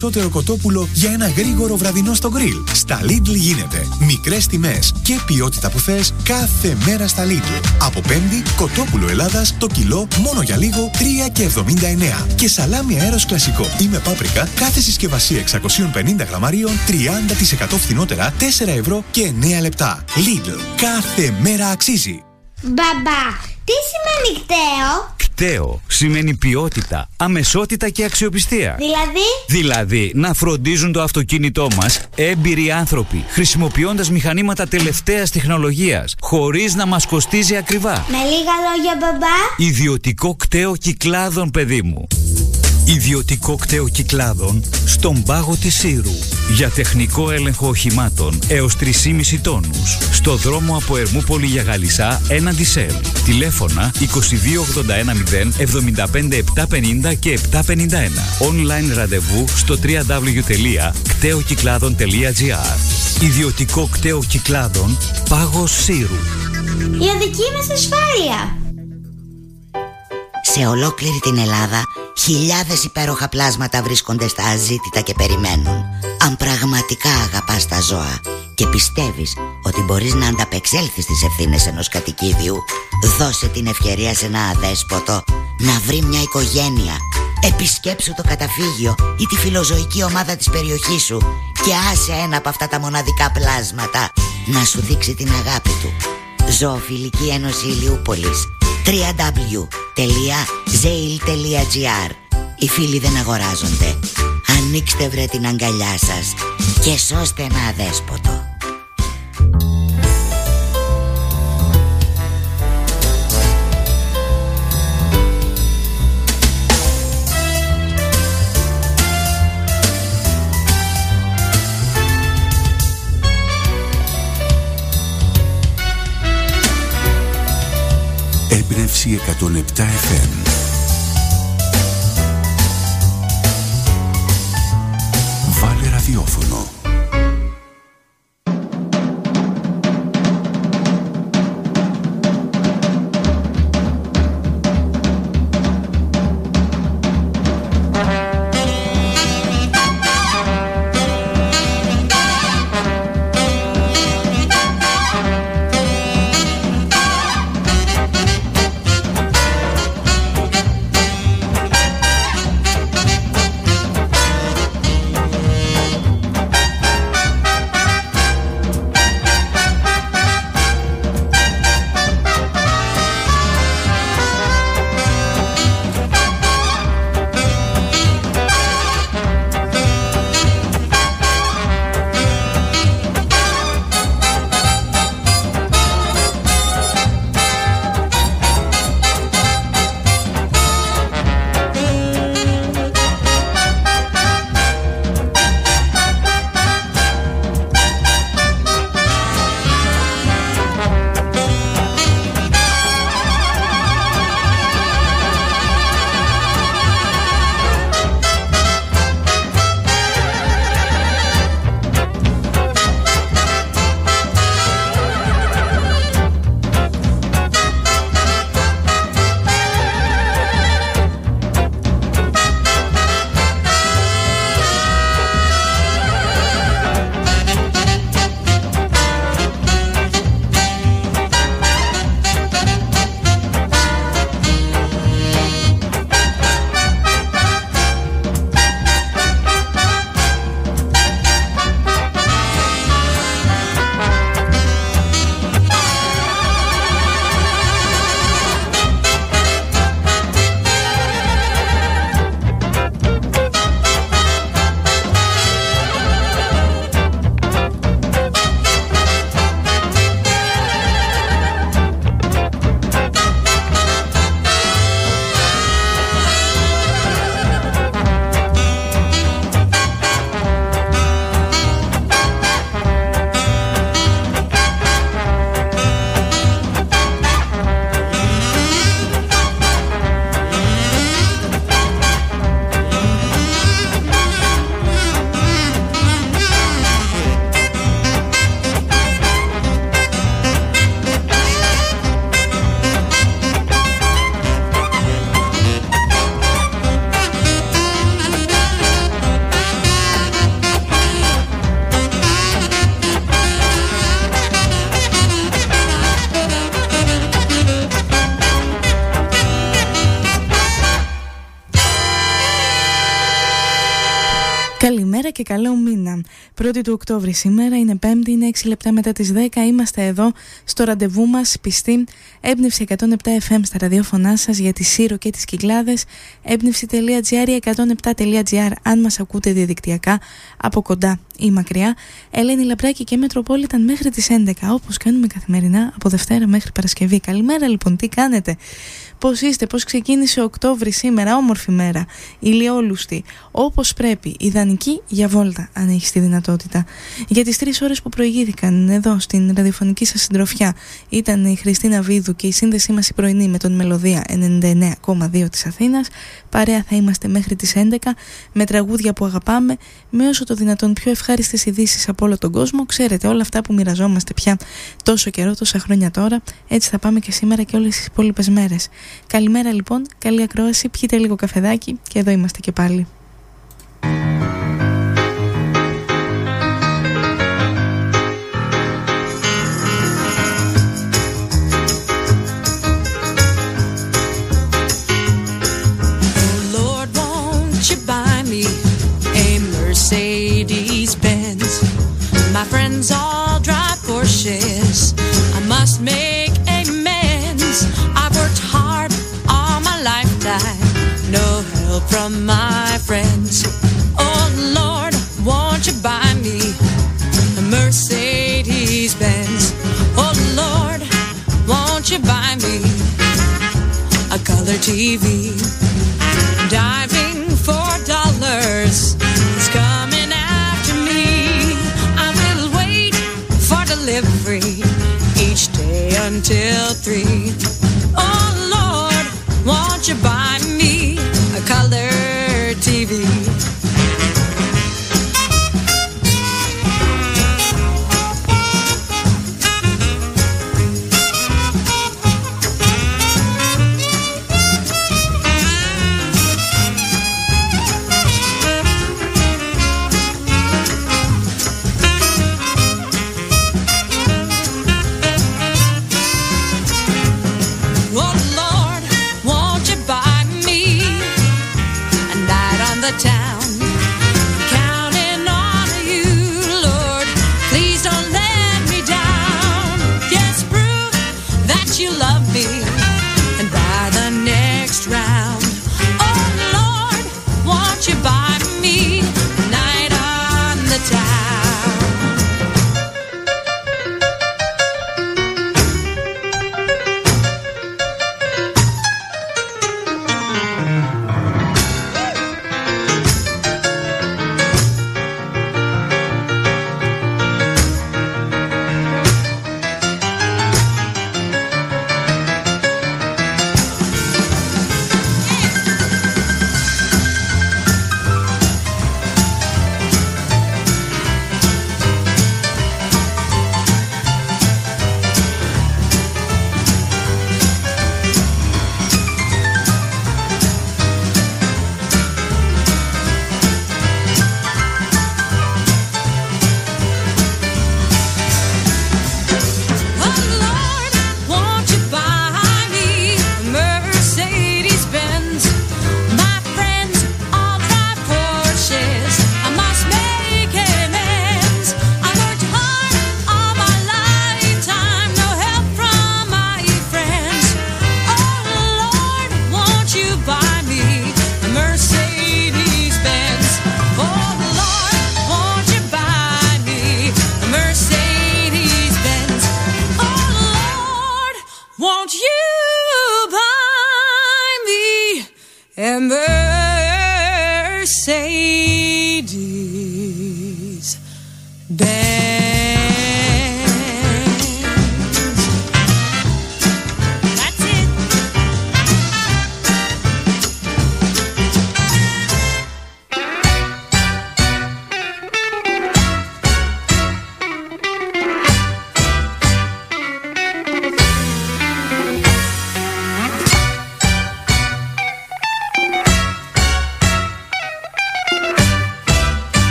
Περισσότερο κοτόπουλο για ένα γρήγορο βραδινό στο γκριλ. Στα Lidl γίνεται. Μικρές τιμές και ποιότητα που θες κάθε μέρα στα Lidl. Από Πέμπτη, κοτόπουλο Ελλάδας το κιλό μόνο για λίγο 3,79. Και σαλάμι αέρος κλασικό ή με πάπρικα κάθε συσκευασία 650 γραμμαρίων 30% φθηνότερα 4 ευρώ και 9 λεπτά. Lidl. Κάθε μέρα αξίζει. Μπαμπά, τι σημαίνει κταίο? Κταίο σημαίνει ποιότητα, αμεσότητα και αξιοπιστία. Δηλαδή να φροντίζουν το αυτοκίνητό μας έμπειροι άνθρωποι, χρησιμοποιώντας μηχανήματα τελευταίας τεχνολογίας, χωρίς να μας κοστίζει ακριβά. Με λίγα λόγια, μπαμπά. Ιδιωτικό κταίο Κυκλάδων, παιδί μου. Ιδιωτικό κταίο Κυκλάδων στον πάγο της Σύρου. Για τεχνικό έλεγχο οχημάτων έως 3,5 τόνους. Στο δρόμο από Ερμούπολη για Γαλισσά έναντι ΣΕΛ. Τηλέφωνα 2281 075 750 και 751. Online ραντεβού στο www.κταίοκυκλάδων.gr. Ιδιωτικό κταίο Κυκλάδων, πάγος Σύρου. Για δική μας ασφάλεια. Σε ολόκληρη την Ελλάδα, χιλιάδες υπέροχα πλάσματα βρίσκονται στα αζήτητα και περιμένουν. Αν πραγματικά αγαπάς τα ζώα και πιστεύεις ότι μπορείς να ανταπεξέλθεις στις ευθύνες ενός κατοικίδιου, δώσε την ευκαιρία σε ένα αδέσποτο να βρει μια οικογένεια. Επισκέψου το καταφύγιο ή τη φιλοζωική ομάδα της περιοχής σου και άσε ένα από αυτά τα μοναδικά πλάσματα να σου δείξει την αγάπη του. Ζωοφιλική Ένωση Ηλιούπολης. www.zeil.gr. Οι φίλοι δεν αγοράζονται. Ανοίξτε βρε την αγκαλιά σας και σώστε ένα αδέσποτο. Έμπνευση 107 FM. Βάλε ραδιόφωνο. Καλημέρα και καλό μήνα. 1η του Οκτώβρη σήμερα, είναι Πέμπτη, είναι 6 λεπτά μετά τις 10. Είμαστε εδώ στο ραντεβού μας, πιστή. Έμπνευση 107 FM στα ραδιόφωνά σας για τη Σύρο και τις Κυκλάδες. Έμπνευση.gr ή 107.gr αν μας ακούτε διαδικτυακά από κοντά ή μακριά. Ελένη Λαμπράκη και Μετροπόλιταν μέχρι τις 11, όπως κάνουμε καθημερινά από Δευτέρα μέχρι Παρασκευή. Καλημέρα λοιπόν, τι κάνετε? Πώς είστε, πώς ξεκίνησε ο Οκτώβρη σήμερα? Όμορφη μέρα, ηλιόλουστη, όπως πρέπει, ιδανική για βόλτα αν έχεις τη δυνατότητα. Για τις 3 ώρες που προηγήθηκαν εδώ στην ραδιοφωνική σας συντροφιά ήταν η Χριστίνα Βίδου και η σύνδεσή μας η πρωινή με τον Μελωδία 99,2 της Αθήνας. Παρέα θα είμαστε μέχρι τις 11 με τραγούδια που αγαπάμε, με όσο το δυνατόν πιο ευχάριστες ειδήσεις από όλο τον κόσμο. Ξέρετε, όλα αυτά που μοιραζόμαστε πια τόσο καιρό, τόσα χρόνια τώρα, έτσι θα πάμε και σήμερα και όλες τις υπόλοιπες μέρες. Καλημέρα λοιπόν, καλή ακρόαση, πιείτε λίγο καφεδάκι και εδώ είμαστε και πάλι. Mercedes Benz. My friends all drive Porsches. I must make amends. I've worked hard all my lifetime, no help from my friends. Oh Lord, won't you buy me a Mercedes Benz? Oh Lord, won't you buy me a color TV? Diving for dollars is coming after me. I will wait for delivery each day until 3. Oh Lord, won't you buy me a color TV? Oh Lord, won't you buy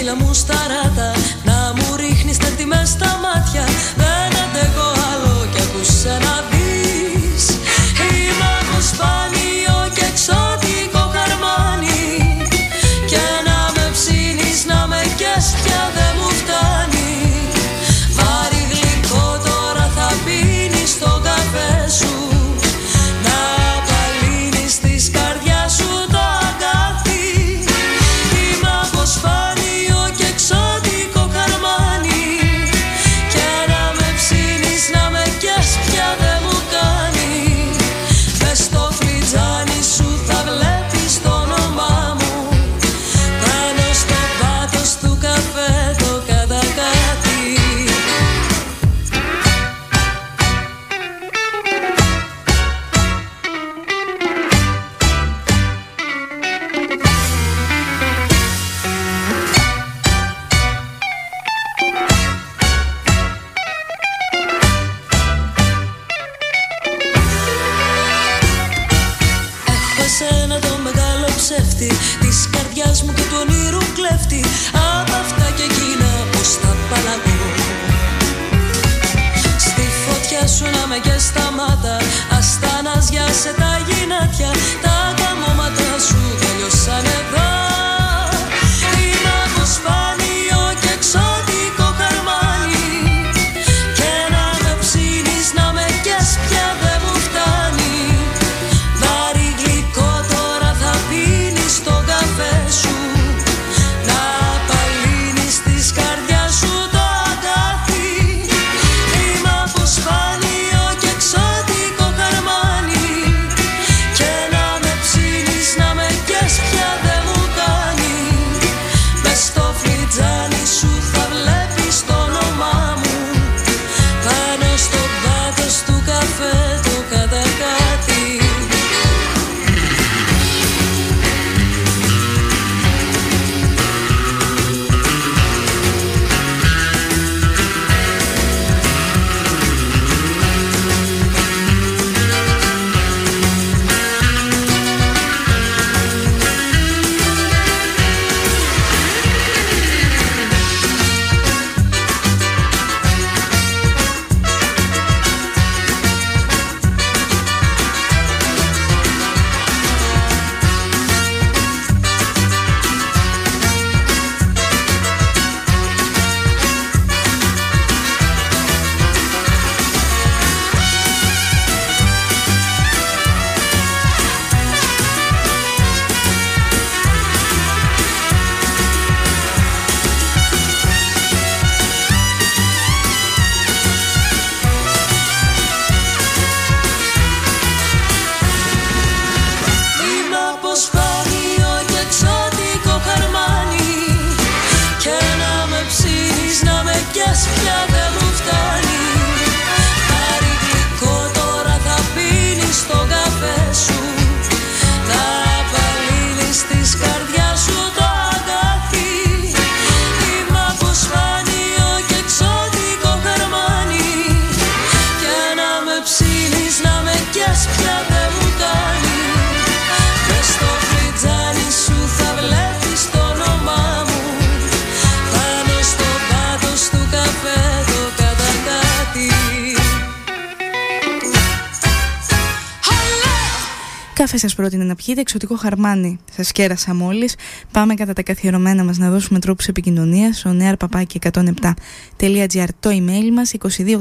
μήλα μου σταράτα, να μου ρίχνεις τέρτιμες στα μάτια. Δεν αντέχω άλλο κι ακούσε να δεις. Είμαι από σπάνιο και εξωτικό χαρμάνι, και να με ψήνεις, να με κες πια δεν μου φτάνει. Βάρη γλυκό τώρα θα πίνεις στον καφέ σου, να απαλύνεις της καρδιάς σου το αγκάθι. Είμαι από σπάνιο και εξωτικό χαρμάνι, και να με ψήνεις, να με κες πια δεν μου κάνει. Μες στο φλιτζάνι σου θα βλέπεις το όνομά μου, πάνω στο πάτος του καφέ το κατακάτι. Έχω εσένα το μεγάλο ψεύτη της καρδιάς μου και του ονείρου κλέφτη. Απ' αυτά και εκείνα πως τα απαλλαγώ. Στη φωτιά σου να με καίς τα μάτα, ασταναζιάσε τα γυνάτια. Τα καμώματα σου τελειώσαν εδώ. Είμαι από σπάνιο και εξωτικό χαρμάνι, και να με ψήνεις, να με καίς πια δεν μου φτάνει. Βάρη γλυκό τώρα θα πίνεις στον καφέ σου, να απαλύνεις της καρδιάς σου το αγκάθι. Είμαι από σπάνιο και εξωτικό χαρμάνι, και να με ψήνεις, να με καίς πια δεν μου κάνει. Μες στο φλιτζάνι σου θα βλέπεις το όνομά μου, πάνω στο πάτος του καφέ το κατακάτι. Είμαι από σπάνιο και εξωτικό χαρμάνι, και να με ψήνεις, να με καίς πια δεν μου φτάνει. Βάρη γλυκό τώρα θα πίνεις στον καφέ σου, να απαλύνεις της καρδιάς σου το αγκάθι. Είμαι από σπάνιο και εξωτικό χαρμάνι, και να με ψήνεις, να με καίς πια δεν μου κάνει. Μες στο φλιτζάνι σου θα βλέπεις το όνομά μου, πάνω στο πάτος του καφέ το κατακάτι. Καφέ σας πρότεινε να πιείτε, εξωτικό χαρμάνι σας κέρασα μόλις. Πάμε κατά τα καθιερωμένα μας να δώσουμε τρόπους επικοινωνίας. Ο nearpapaki107.gr το email μας,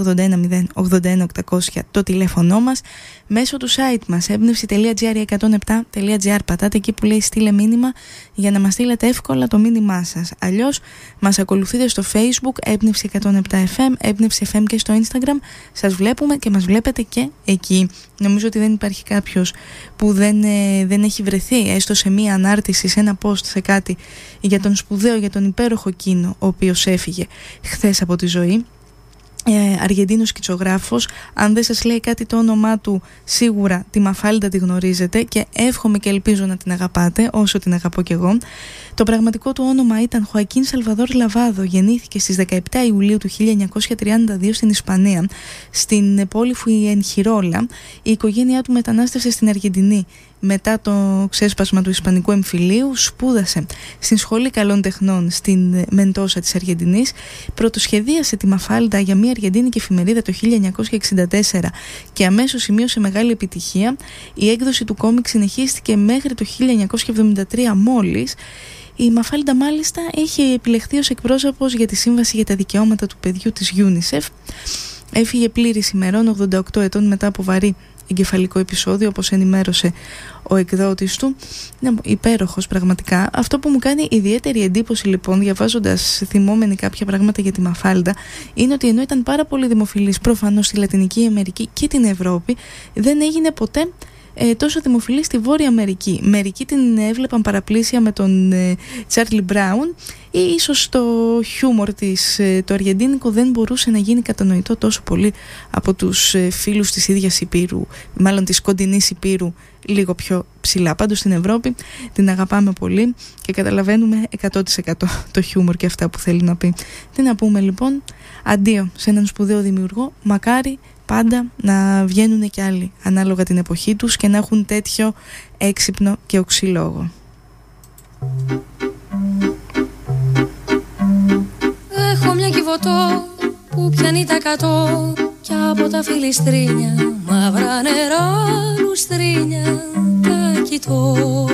2281 το τηλέφωνό μας. Μέσω του site μας έμπνευση.gr 107.gr πατάτε εκεί που λέει στείλε μήνυμα για να μας στείλετε εύκολα το μήνυμά σας. Αλλιώς μας ακολουθείτε στο Facebook έμπνευση 107FM, έμπνευση FM και στο Instagram. Σας βλέπουμε και μας βλέπετε και εκεί. Νομίζω ότι δεν υπάρχει κάποιος που δεν έχει βρεθεί έστω σε μία ανάρτηση, σε ένα post, σε κάτι για τον σπουδαίο, για τον υπέροχο Κίνο ο οποίος έφυγε χθες από τη ζωή. Αργεντίνος σκητσογράφος. Αν δεν σας λέει κάτι το όνομά του, σίγουρα τη Μαφάλιντα τη γνωρίζετε και εύχομαι και ελπίζω να την αγαπάτε όσο την αγαπώ κι εγώ. Το πραγματικό του όνομα ήταν Χοακίν Σαλβαδόρ Λαβάδο. Γεννήθηκε στις 17 Ιουλίου του 1932 στην Ισπανία, στην πόλη Φουιενχιρόλα. Η οικογένειά του μετανάστευσε στην Αργεντινή μετά το ξέσπασμα του Ισπανικού εμφυλίου. Σπούδασε στην Σχολή Καλών Τεχνών στην Μεντόσα της Αργεντινής. Πρωτοσχεδίασε τη Μαφάλντα για μια αργεντίνικη εφημερίδα το 1964 και αμέσως σημείωσε μεγάλη επιτυχία. Η έκδοση του κόμικ συνεχίστηκε μέχρι το 1973 μόλις. Η Μαφάλντα μάλιστα έχει επιλεχθεί ως εκπρόσωπος για τη Σύμβαση για τα Δικαιώματα του Παιδιού της UNICEF. Έφυγε πλήρης ημερών, 88 ετών, μετά από βαρύ εγκεφαλικό επεισόδιο, όπως ενημέρωσε ο εκδότης του. Είναι υπέροχος πραγματικά. Αυτό που μου κάνει ιδιαίτερη εντύπωση λοιπόν, διαβάζοντας, θυμόμενοι κάποια πράγματα για τη Μαφάλντα, είναι ότι ενώ ήταν πάρα πολύ δημοφιλής προφανώς στη Λατινική Αμερική και την Ευρώπη, δεν έγινε ποτέ τόσο δημοφιλή στη Βόρεια Αμερική. Μερικοί την έβλεπαν παραπλήσια με τον Τσάρλι Μπράουν, ή ίσως το χιούμορ της, το αργεντίνικο δεν μπορούσε να γίνει κατανοητό τόσο πολύ από τους φίλους της ίδιας Υπήρου, μάλλον της κοντινής Υπήρου, λίγο πιο ψηλά. Πάντως στην Ευρώπη την αγαπάμε πολύ και καταλαβαίνουμε 100% το χιούμορ και αυτά που θέλει να πει. Τι να πούμε λοιπόν, αντίο σε έναν σπουδαίο δημιουργό, μακάρι πάντα να βγαίνουν και άλλοι ανάλογα την εποχή τους και να έχουν τέτοιο έξυπνο και οξύ λόγο. Έχω μια κυβωτό που πιάνει τα 100 κι από τα φιλιστρίνια μαύρα νερά λουστρίνια τα κοιτώ.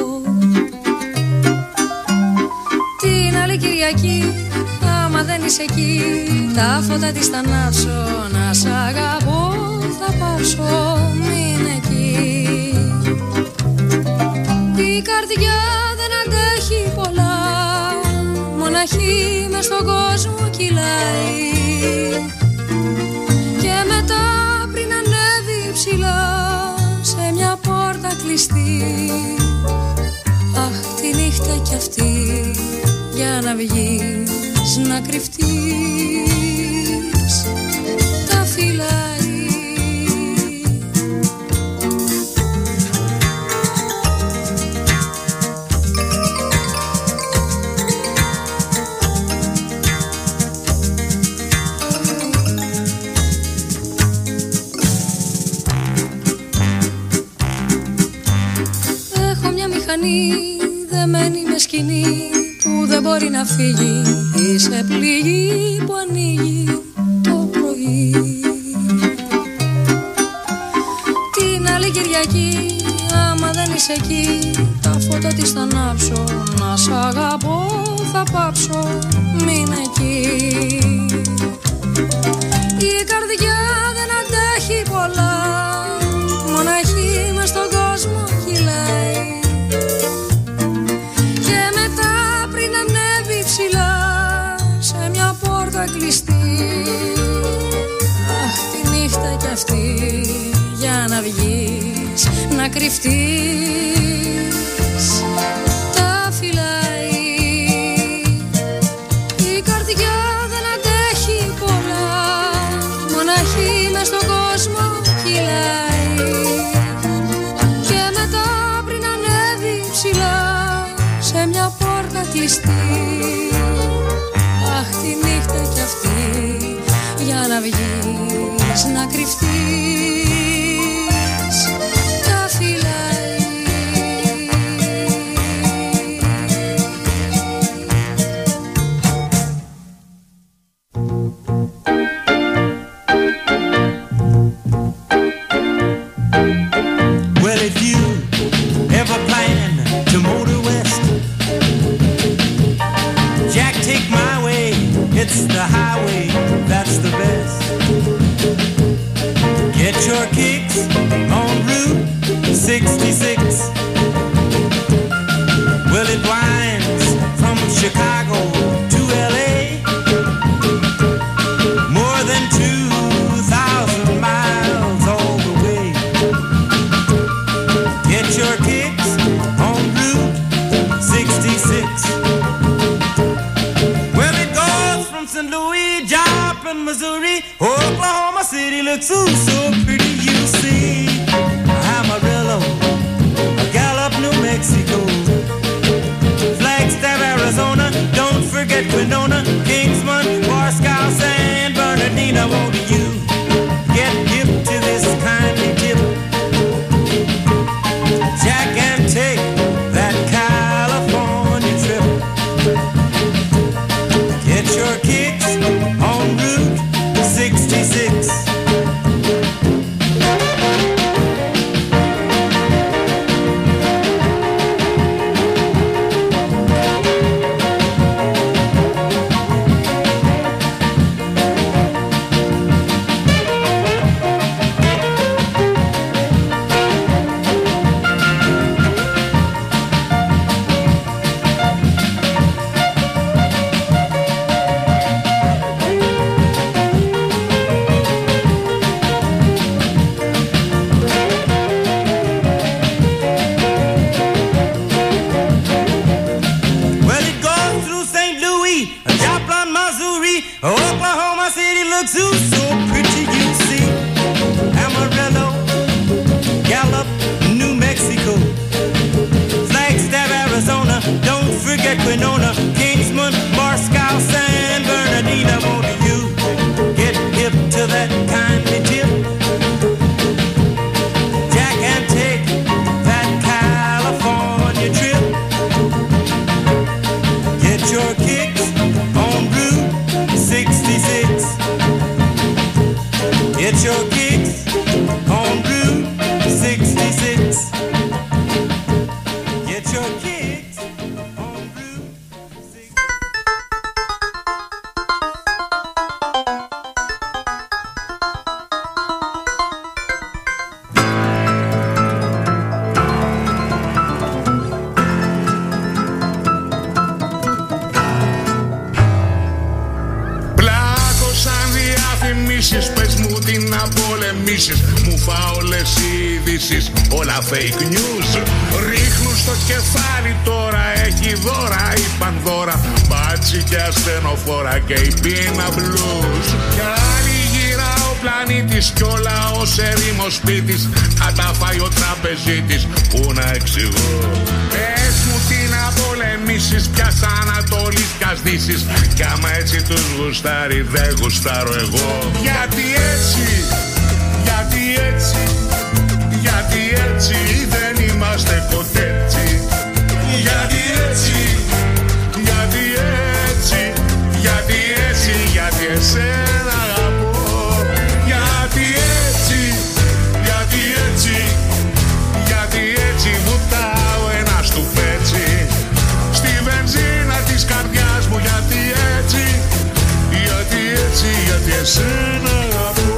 Την άλλη Κυριακή άμα δεν είσαι εκεί τα φώτα της θα ανάψω, να σ' αγαπώ θα πάψω, μην εκεί. Η καρδιά δεν αντέχει πολλά, μοναχή μες στον κόσμο κυλάει. Και μετά πριν ανέβει ψηλά σε μια πόρτα κλειστή, αχ τη νύχτα κι αυτή για να βγεις να κρυφτείς τα φυλάει. Έχω μια μηχανή δεμένη με σκηνή που δεν μπορεί να φύγει, είσαι πληγή που ανοίγει το πρωί. Την άλλη Κυριακή άμα δεν είσαι εκεί τα φώτα της θα ανάψω, να σ' αγαπώ θα πάψω, μην εκεί. Η καρδιά δεν αντέχει πολλά, μοναχή μες στον κόσμο κυλάει. Σε μια πόρτα κλειστή, αχ τη νύχτα κι αυτή για να βγεις να κρυφτείς τα φυλάει. Η καρδιά δεν αντέχει πολλά, μοναχή μες στον κόσμο κυλάει. Και μετά πριν ανέβει ψηλά σε μια πόρτα κλειστή, αχ τη νύχτα κι αυτή για να βγεις να κρυφτείς τα φυλάει. Well, if you ever plan to motor west, Jack, take my way, it's the highway, that's the best. Get your kicks on Route 66. Well, it winds from Chicago to LA, more than 2,000 miles all the way. Get your kicks on Route 66. St. Louis, Joplin, Missouri, Oklahoma City looks ooh so pretty, you see. Amarillo, Gallup, New Mexico, Flagstaff, Arizona, don't forget Winona, Kingsman, Moscow, San Bernardino. Won't you get hip to this kindly tip? Jack looks so pretty, you see. Amarillo, Gallup, New Mexico, Flagstaff, Arizona. Don't forget Winona, Kingsman, Moscow, San Bernardino. Won't you get hip to that kindly tip, Jack, and take that California trip? Get your kicks on Route 66. Get your kicks on Route 66. Get your kicks on Route 66. Πλάκωσαν διαφημίσεις, πες μου τι να πολεμήσεις. Μου φάω όλες οι ειδήσεις, όλα fake news. Ρίχνουν στο κεφάλι τώρα, έχει δώρα η Πανδώρα, μπάτσι και ασθενοφόρα και η πείνα blues. Κι άλλη γύρα ο πλανήτης κι ο λαός ερήμος σπίτης. Αν τα φάει ο τραπεζίτης, πού να εξηγώ. Πες μου τι να πολεμήσεις, πιας Ανατολής πιας Δύσης. Κι άμα έτσι τους γουστάρει δεν γουστάρω εγώ. Γιατί έτσι, γιατί έτσι, γιατί έτσι δεν είμαστε κοτέτσι. Γιατί έτσι, γιατί έτσι, γιατί έτσι, γιατί εσένα αγαπώ. Γιατί έτσι, γιατί έτσι, γιατί έτσι βουτάω ένα του πέτσι στη βενζίνα της καρδιάς μου. Γιατί έτσι, γιατί έτσι, γιατί εσένα αγαπώ.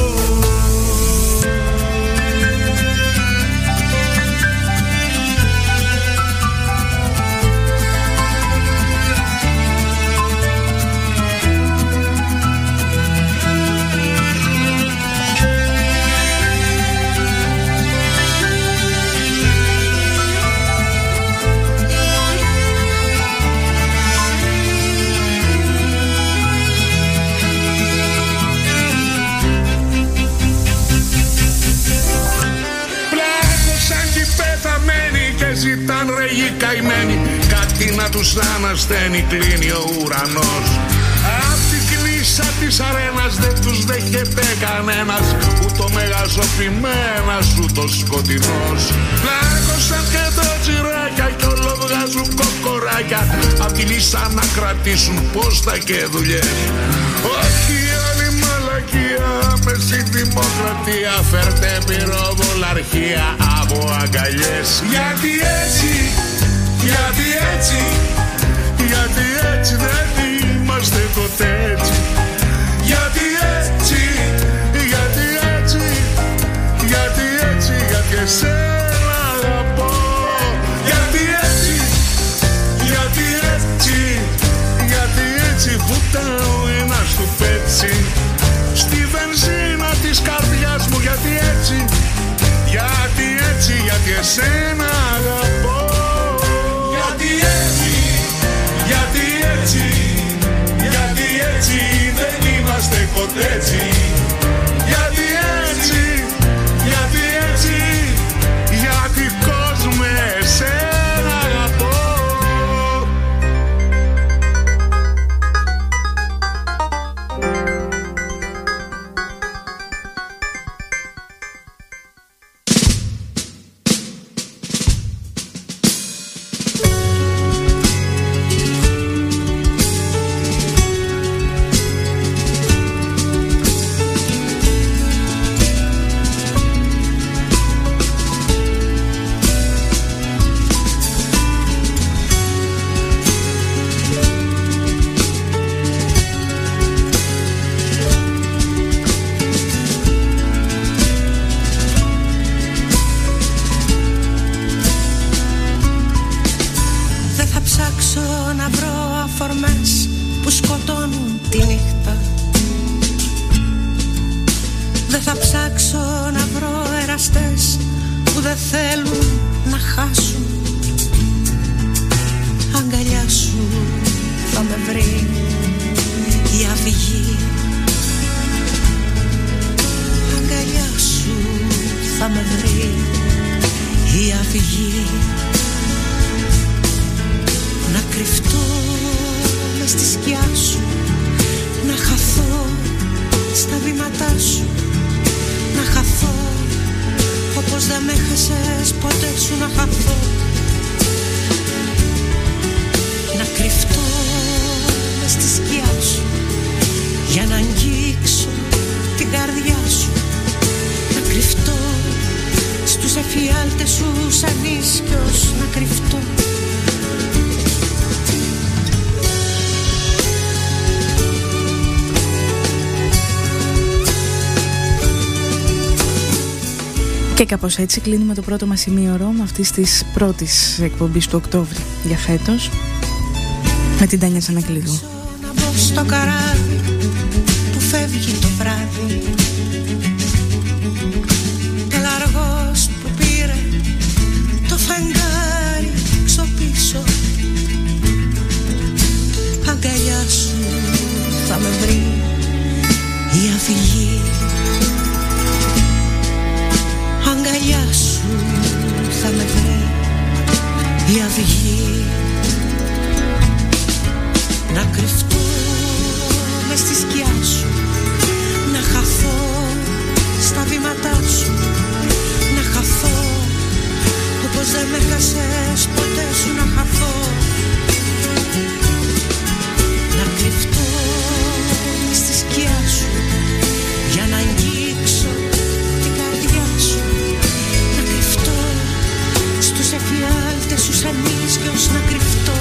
Ζητάν ρεγί καημένοι, κάτι να τους ανασταίνει, κλείνει ο ουρανός. Απ' την κλίσα της αρένας δεν τους δέχεται κανένας, ούτε ο μεγαζοποιημένας ούτε ο σκοτεινός. Πλάκωσαν και τροτζιράκια κι όλο βγάζουν κοκοράκια, απ' τη λύσα να κρατήσουν πόστα και δουλειές. Όχι άλλη μαλακία, άμεση δημοκρατία, φέρτε πυροβολαρχία από αγκαλιές. Γιατί έτσι, γιατί έτσι, γιατί έτσι δεν είμαστε κοτέτσι. Γιατί έτσι, γιατί έτσι, γιατί έτσι, γιατί εσένα αγαπώ. Γιατί έτσι, γιατί έτσι, γιατί έτσι βουτάω ένα στο πέτσι στη βενζίνα της καρδιάς μου. Γιατί έτσι, γιατί έτσι, γιατί εσένα αγαπώ. Γιατί έτσι, γιατί έτσι, γιατί έτσι δεν είμαστε κοτέτσι. Γιατί έτσι, γιατί έτσι, γιατί κόσμε εσένα αγαπώ. σκιά σου, να χαθώ στα βήματά σου, να χαθώ όπως δεν με χάσες ποτέ σου, να χαθώ, να κρυφτώ μες στη σκιά σου για να αγγίξω την καρδιά σου, να κρυφτώ στους εφιάλτες σου σαν ίσκιος, να κρυφτώ. Και κάπως έτσι κλείνουμε το πρώτο μας ημίωρο αυτής της πρώτης εκπομπής του Οκτώβρη για φέτος, με την Τάνια Τζανακλείδου. Να μπω στο καράβι που φεύγει το βράδυ, τελαργός που πήρε το φεγγάρι ξοπίσω, αγκαλιά σου θα με βρει η αυγή, αγκαλιά σου θα με βρει η αυγή, να κρυφτώ μες στη σκιά σου, να χαθώ στα βήματά σου, να χαθώ όπως δεν με χάσες ποτέ σου, να χαθώ, να κρυφτώ μες στη σκιά σου για να αγγίξω την καρδιά σου, να κρυφτώ στους εφιάλτες σου σαν ίσκιος, να κρυφτώ.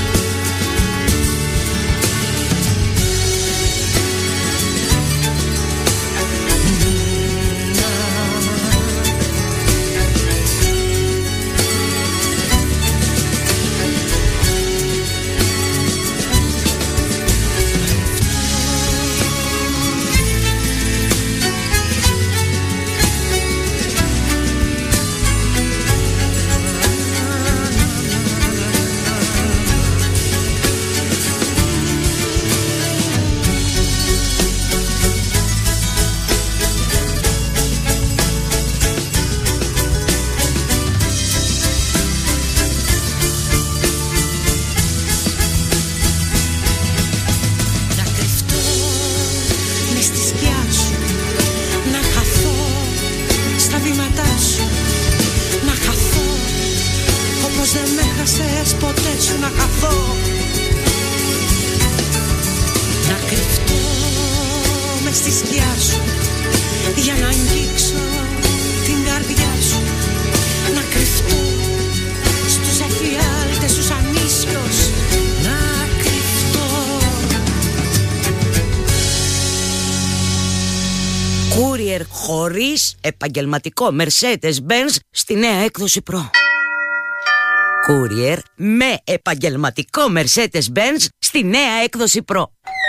Χωρίς επαγγελματικό Mercedes-Benz στη νέα έκδοση Pro. Courier με επαγγελματικό Mercedes-Benz στη νέα έκδοση Pro.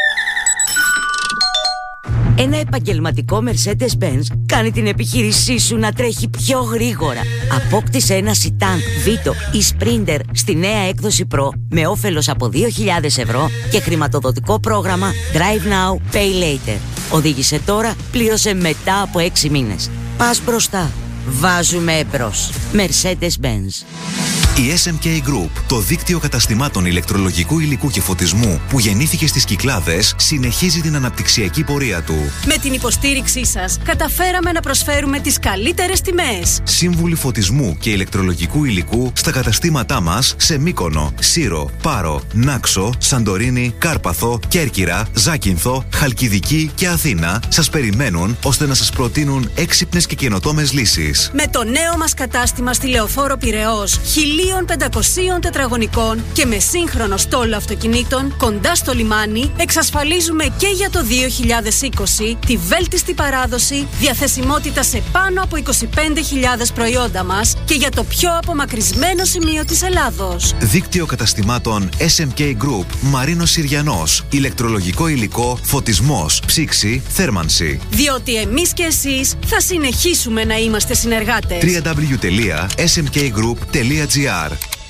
Ένα επαγγελματικό Mercedes-Benz κάνει την επιχείρησή σου να τρέχει πιο γρήγορα. Απόκτησε ένα Citan, Vito ή Sprinter στη νέα έκδοση Pro με όφελος από 2.000 ευρώ και χρηματοδοτικό πρόγραμμα Drive Now, Pay Later. Οδήγησε τώρα, πλήρωσε μετά από 6 μήνες. Πας μπροστά. Βάζουμε εμπρός. Mercedes-Benz. Η SMK Group, το δίκτυο καταστημάτων ηλεκτρολογικού υλικού και φωτισμού που γεννήθηκε στις Κυκλάδες, συνεχίζει την αναπτυξιακή πορεία του. Με την υποστήριξή σας, καταφέραμε να προσφέρουμε τις καλύτερες τιμές. Σύμβουλοι φωτισμού και ηλεκτρολογικού υλικού στα καταστήματά μας σε Μύκονο, Σύρο, Πάρο, Νάξο, Σαντορίνη, Κάρπαθο, Κέρκυρα, Ζάκυνθο, Χαλκιδική και Αθήνα σας περιμένουν ώστε να σας προτείνουν έξυπνες και καινοτόμες λύσεις. Με το νέο μας κατάστημα στη Λεωφόρο Πειραιώς, 1.500 τετραγωνικών και με σύγχρονο στόλο αυτοκινήτων κοντά στο λιμάνι, εξασφαλίζουμε και για το 2020 τη βέλτιστη παράδοση, διαθεσιμότητα σε πάνω από 25.000 προϊόντα μας και για το πιο απομακρυσμένο σημείο της Ελλάδος. Δίκτυο καταστημάτων SMK Group, Μαρίνος Συριανός, ηλεκτρολογικό υλικό, φωτισμός, ψήξη, θέρμανση. Διότι εμείς και εσείς θα συνεχίσουμε να είμαστε συνεργάτες. www.smkgroup.gr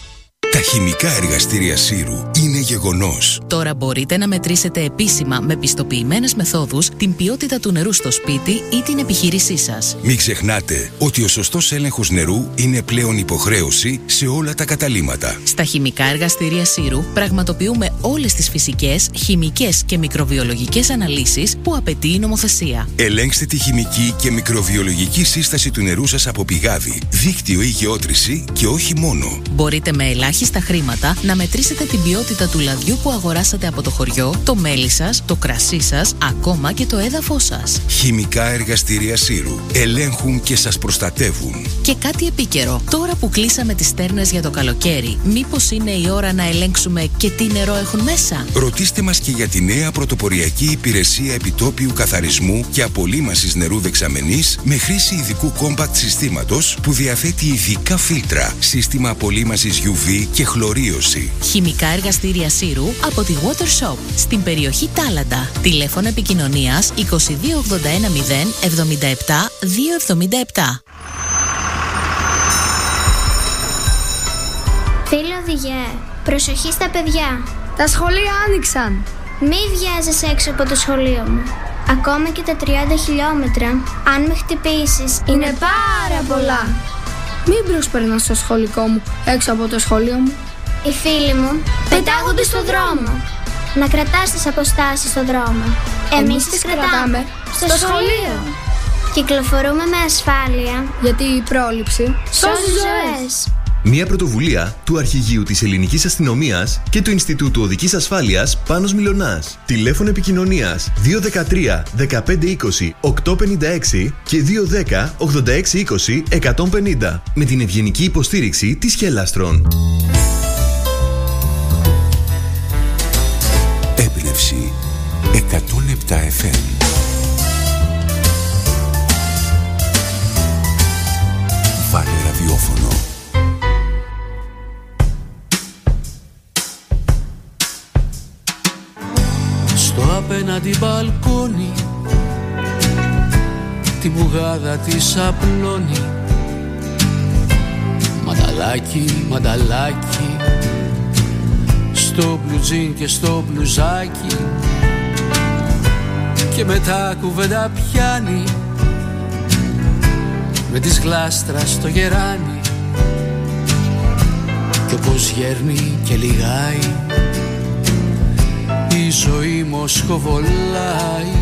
Τα χημικά εργαστήρια Σύρου είναι γεγονός. Τώρα μπορείτε να μετρήσετε επίσημα με πιστοποιημένες μεθόδους την ποιότητα του νερού στο σπίτι ή την επιχείρησή σας. Μην ξεχνάτε ότι ο σωστός έλεγχος νερού είναι πλέον υποχρέωση σε όλα τα καταλύματα. Στα χημικά εργαστήρια Σύρου πραγματοποιούμε όλες τις φυσικές, χημικές και μικροβιολογικές αναλύσεις που απαιτεί η νομοθεσία. Ελέγξτε τη χημική και μικροβιολογική σύσταση του νερού σας από πηγάδι, δίκτυο ή γεώτρηση και όχι μόνο. Μπορείτε με ελάχιστα χρήματα να μετρήσετε την ποιότητα του λαδιού που αγοράσατε από το χωριό, το μέλι σας, το κρασί σας, ακόμα και το έδαφος σας. Χημικά εργαστήρια Σύρου ελέγχουν και σας προστατεύουν. Και κάτι επίκαιρο. Τώρα που κλείσαμε τις στέρνες για το καλοκαίρι, μήπως είναι η ώρα να ελέγξουμε και τι νερό έχουν μέσα? Ρωτήστε μας και για τη νέα πρωτοποριακή υπηρεσία επιτόπιου καθαρισμού και απολύμασης νερού δεξαμενής με χρήση ειδικού compact συστήματος που διαθέτει ειδικά φίλτρα, σύστημα απολύμασης UV και χλωρίωση. Χημικά εργαστήρια Σύρου από τη Water Shop στην περιοχή Τάλαντα. Τηλέφωνο επικοινωνίας 2281 077 277. Φίλε οδηγέ, προσοχή στα παιδιά. Τα σχολεία άνοιξαν. Μη βιάζεσαι έξω από το σχολείο μου. Ακόμα και τα 30 χιλιόμετρα, αν με χτυπήσεις, είναι πάρα πολλά. Μην προσπερνά στο σχολικό μου έξω από το σχολείο μου. Οι φίλοι μου πετάγονται στο δρόμο. Να κρατάς τις αποστάσεις στο δρόμο. Εμείς τις κρατάμε στο σχολείο. Κυκλοφορούμε με ασφάλεια, γιατί η πρόληψη σώζει ζωές. Μια πρωτοβουλία του Αρχηγείου της Ελληνικής Αστυνομίας και του Ινστιτούτου Οδικής Ασφάλειας Πάνος Μιλωνάς. Τηλέφωνο επικοινωνίας 213 1520 856 και 210 8620 150 με την ευγενική υποστήριξη της Χέλαστρον. Έμπνευση 107 FM. Βάλε ραδιόφωνο. Στο απέναντι μπαλκόνι τη μπουγάδα της απλώνει. Μανταλάκι, μανταλάκι, στο μπλουτζίν και στο μπλουζάκι, και μετά κουβέντα πιάνει με της γλάστρας στο γεράνι. Κι όπως γέρνει και λιγάει η ζωή μοσχοβολάει.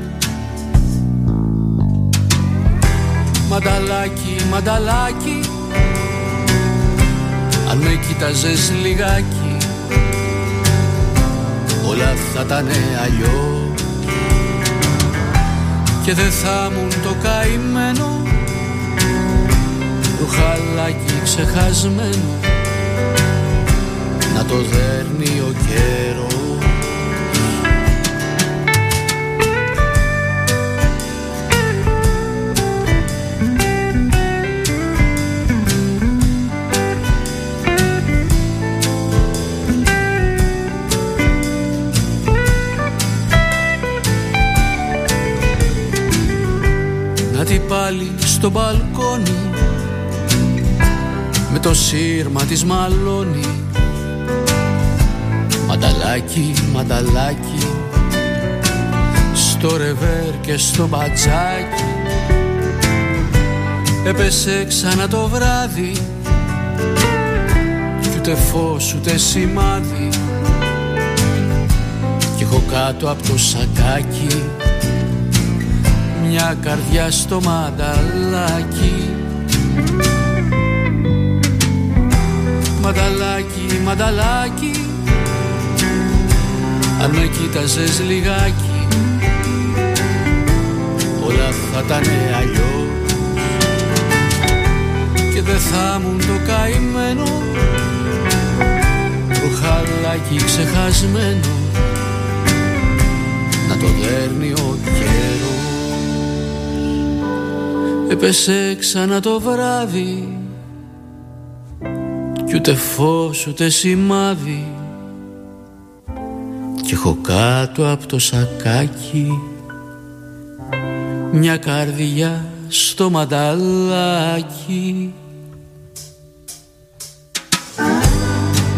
Μανταλάκι, μανταλάκι, αν με κοίταζες λιγάκι όλα θα ήτανε αλλιώς και δεν θα ήμουν το καημένο ρουχαλάκι ξεχασμένο να το δέρνει ο καιρός. Να πάλι στο μπαλκόνι με το σύρμα της μαλώνει. Μανταλάκι, μανταλάκι, στο ρεβέρ και στο μπατζάκι. Έπεσε ξανά το βράδυ κι ούτε φως ούτε σημάδι, κι έχω κάτω από το σακάκι μια καρδιά στο μανταλάκι. Μανταλάκι, μανταλάκι, αν με κοίταζες λιγάκι όλα θα ήτανε αλλιώς και δεν θα ήμουν το καημένο ρουχαλάκι ξεχασμένο να το δέρνει ο καιρός. Έπεσε ξανά το βράδυ κι ούτε φως ούτε σημάδι, κι έχω κάτω από το σακάκι μια καρδιά στο μανταλάκι.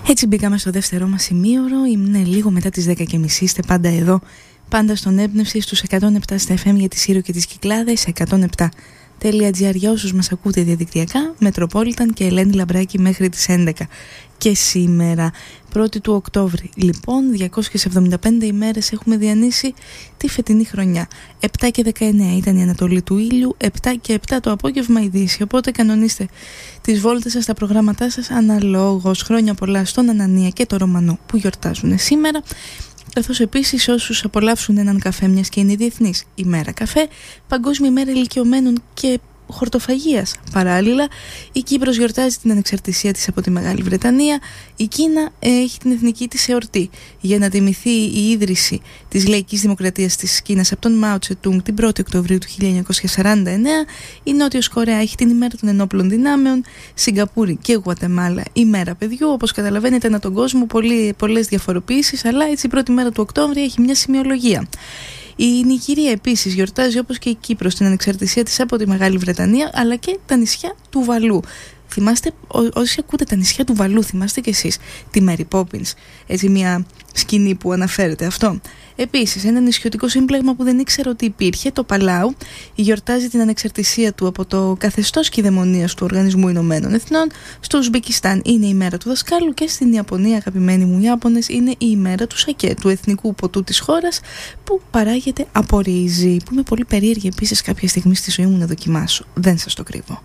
Έτσι μπήκαμε στο δεύτερό μας ημίωρο. Είναι λίγο μετά τις 10:30. Είστε πάντα εδώ, πάντα στον Έμπνευση στους 107 στα FM για τη Σύρο και τις Κυκλάδες, 107.gr για όσους μας ακούτε διαδικτυακά, Metropolitan και Ελένη Λαμπράκη μέχρι τις 11. Και σήμερα, 1η του Οκτώβρη, λοιπόν, 275 ημέρες έχουμε διανύσει τη φετινή χρονιά. 7 και 19 ήταν η Ανατολή του ήλιου, 7 και 7 το απόγευμα η Δύση. Οπότε κανονίστε τις βόλτες σας, τα προγράμματά σας αναλόγως. Χρόνια πολλά στον Ανανία και το Ρωμανό που γιορτάζουν σήμερα. Καθώς επίσης όσους απολαύσουν έναν καφέ, μιας και είναι η Διεθνής ημέρα καφέ, Παγκόσμια ημέρα ηλικιωμένων και χορτοφαγίας. Παράλληλα, η Κύπρος γιορτάζει την ανεξαρτησία της από τη Μεγάλη Βρετανία. Η Κίνα έχει την εθνική της εορτή για να τιμηθεί η ίδρυση της Λαϊκής Δημοκρατίας της Κίνας από τον Μάο Τσετούγκ την 1η Οκτωβρίου του 1949. Η Νότιος Κορέα έχει την ημέρα των ενόπλων δυνάμεων. Σιγκαπούρη και Γουατεμάλα ημέρα παιδιού. Όπως καταλαβαίνετε, ανά τον κόσμο πολλές διαφοροποιήσεις, αλλά έτσι η πρώτη μέρα του Οκτώβρη έχει μια σημειολογία. Η Νιγηρία επίσης γιορτάζει, όπως και η Κύπρος, την ανεξαρτησία της από τη Μεγάλη Βρετανία, αλλά και τα νησιά του Βαλού. Θυμάστε, όσοι ακούτε τα νησιά του Βαλού, θυμάστε κι εσείς τη Μέρι Πόπινς, έτσι μια σκηνή που αναφέρεται αυτό. Επίσης, ένα νησιωτικό σύμπλεγμα που δεν ήξερα ότι υπήρχε, το Παλάου, γιορτάζει την ανεξαρτησία του από το καθεστώς κυδαιμονίας του Οργανισμού Ηνωμένων Εθνών. Στο Ουσμπεκιστάν είναι η μέρα του δασκάλου και στην Ιαπωνία, αγαπημένοι μου Ιάπωνες, είναι η ημέρα του σακέ, του εθνικού ποτού της χώρας που παράγεται από ρύζι, που είμαι πολύ περίεργη επίσης κάποια στιγμή στη ζωή μου να δοκιμάσω. Δεν σας το κρύβω.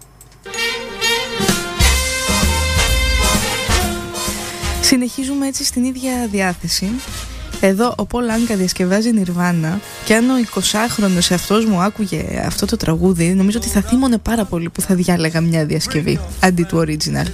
Συνεχίζουμε έτσι στην ίδια διάθεση. Εδώ ο Πολ Άνκα διασκευάζει Νιρβάνα και αν ο 20χρονος αυτός μου άκουγε αυτό το τραγούδι, νομίζω ότι θα θύμωνε πάρα πολύ που θα διάλεγα μια διασκευή αντί του original.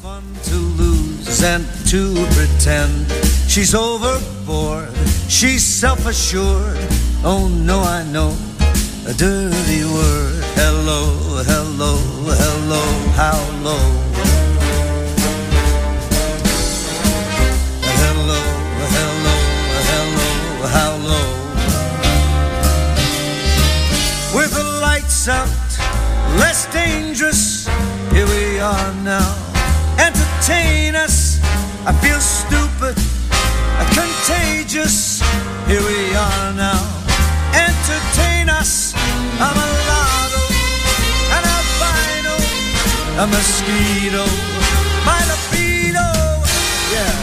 With the lights out, less dangerous, here we are now. Entertain us, I feel stupid, contagious, here we are now. Entertain us, I'm a lotto, an albino, a mosquito, my libido, yeah.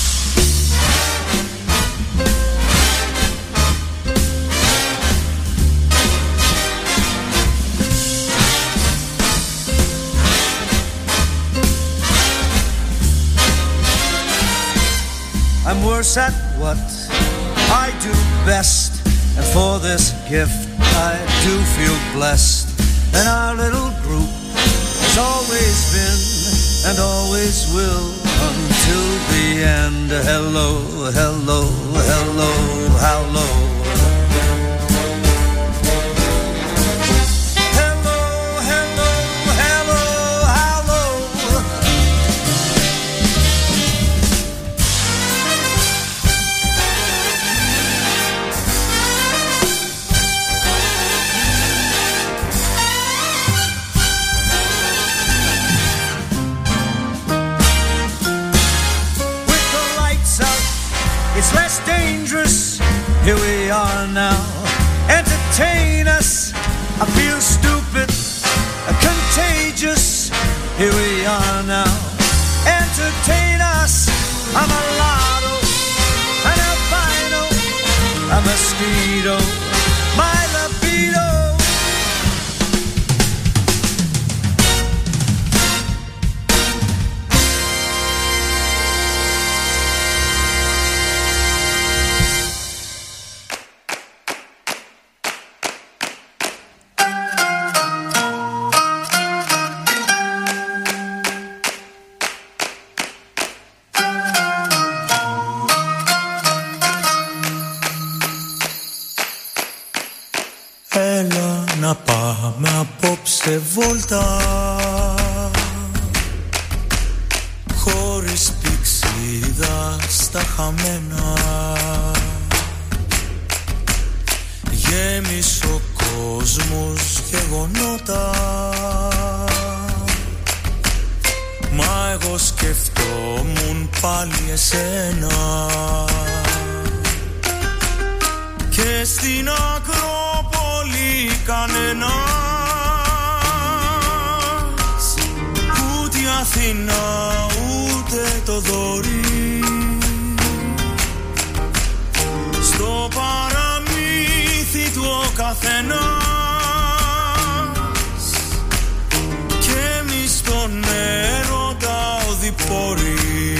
I'm worse at what I do best, and for this gift I do feel blessed. And our little group has always been and always will until the end. Hello, hello, hello, how low. Here we are now, entertain us, I feel stupid, contagious, here we are now, entertain us, I'm a lotto, an albino, a mosquito, my libido. Σε βόλτα χωρίς πηξίδα στα χαμένα, γέμισε ο κόσμος γεγονότα, μα εγώ σκεφτόμουν πάλι εσένα και στην Ακρόπολη κανένας, ούτε η Αθήνα ούτε το Δωρή, στο παραμύθι του ο καθένας και εμείς στον έρωτα οδηπορεί.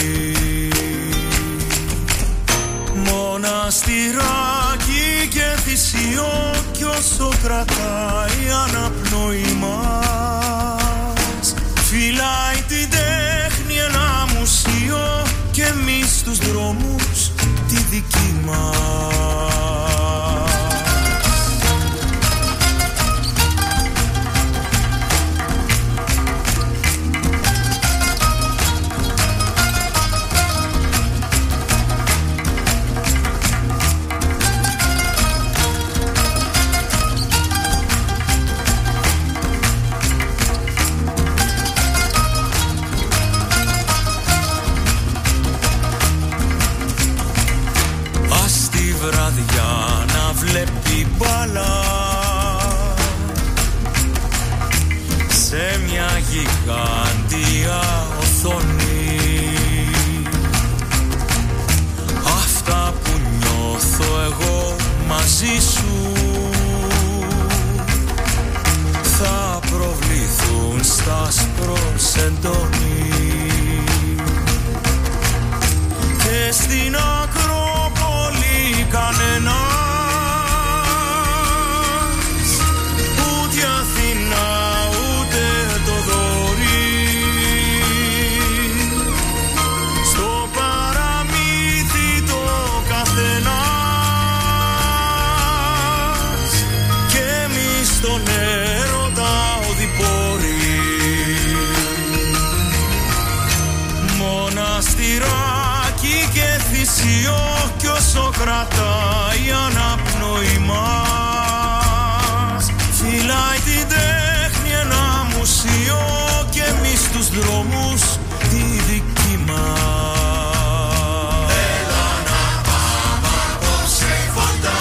Μοναστηράκι και θυσιό κι όσο κρατάει αναπνοή μας, φυλάει την τέχνη ένα μουσείο και εμείς στους δρόμους τη δική μας. Βλέπει μπάλα σε μια γιγάντια οθόνη. Αυτά που νιώθω εγώ μαζί σου θα προβληθούν στα άσπρο σεντόνι και στην Ακρόπολη κανένα, κι όσο κρατάει αναπνοή μας, φυλάει την τέχνη ένα μουσείο και εμείς στους δρόμους τη δική μας. Έλα να πάμε απόψε κοντά,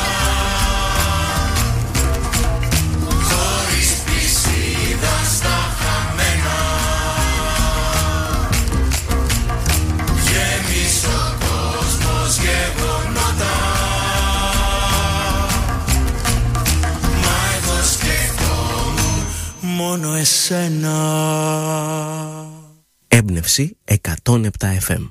χωρίς πισίδα στα χαμένα, γέμισε ο κόσμος γεγονότα, μα εγώ σκεφτόμουν μόνο εσένα. Έμπνευση 107 FM.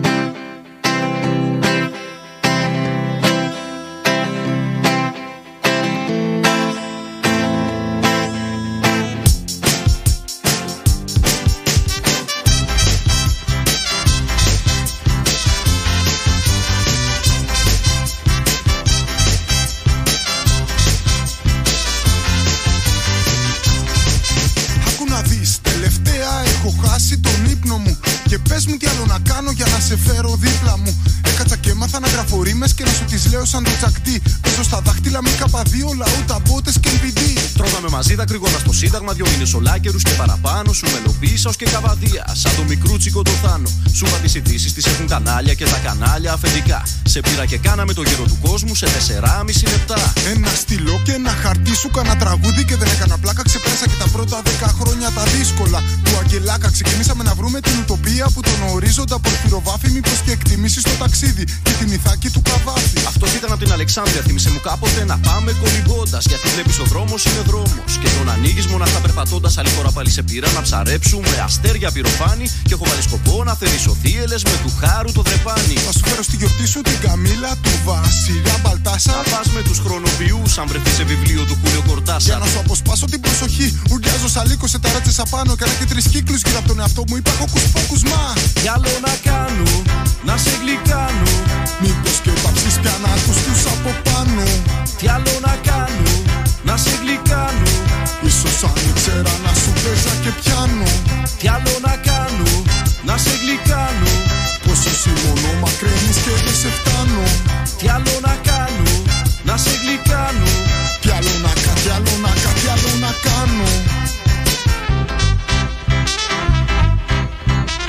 Σαν το τσακτί, πίσω στα δάχτυλα με καπαδί, λαού, τα μπότες και NPD. Τρώγαμε μαζί δακρυγόνα στο Σύνταγμα, 2 μήνες ολάκερους και παραπάνω. Σου μελοποίησα ως και καβαδία, σαν το μικρούτσικο το Θάνο. Σου είπα τις ειδήσεις, τις έχουν κανάλια και τα κανάλια αφεντικά. Σε πήρα και κάναμε το γύρο του κόσμου σε 4,5 λεπτά. Ένα στυλό και ένα χαρτί, σου κάνα τραγούδι και δεν έκανα πλάκα. Ξεπέρασα και τα πρώτα 10 χρόνια τα δύσκολα του Αγγελάκα. Ξεκινήσαμε να βρούμε την ουτοπία που τον ορίζοντα πορφυροβάφη. Μήπως και εκτιμήσει στο ταξίδι και την Ιθάκη του Καβάφη. Αυτό ήταν από την Αλεξάνδρεια, θύμισε μου κάποτε να πάμε κολυμπώντας. Γιατί βλέπεις ο δρόμος είναι δρόμος και τον ανοίγεις μονάχα περπατώντας. Άλλη φορά πάλι σε πήρα να ψαρέψουμε αστέρια πυροφάνη και έχω βάλει σκοπό να θερήσω θύελες με του χάρου το δρεπάνι. Θα σου φέρω στη γιορτή σου την Καμίλα του Βασιλιά Μπαλτάσα. Θα πας με τους χρονοποιούς αν βρεθεί σε βιβλίο του Χούλιο Κορτάσα. Για να σου αποσπάσω την προσοχή, ουρλιάζω σαλίκο σε ταράτσες απάνω. Κάνα και 3 κύκλους γύρω από τον εαυτό μου. Είπα χοκους πόκους μα. Κι άλλο να κάνω, να σε γλυκάνω. Μήπως και πάψεις πια να ακούς τους από πάνω. Τι άλλο να κάνω, να σε γλυκάνω. Ίσως αν ήξερα να σου παίζα και πιάνω. Τι άλλο να κάνω, να σε γλυκάνω. Πως εσύ μόνο μακραίνεις και δεν σε φτάνω. Τι άλλο να κάνω, να σε γλυκάνω. Τι άλλο να κάνω, τι άλλο να κάνω, τι άλλο να κάνω.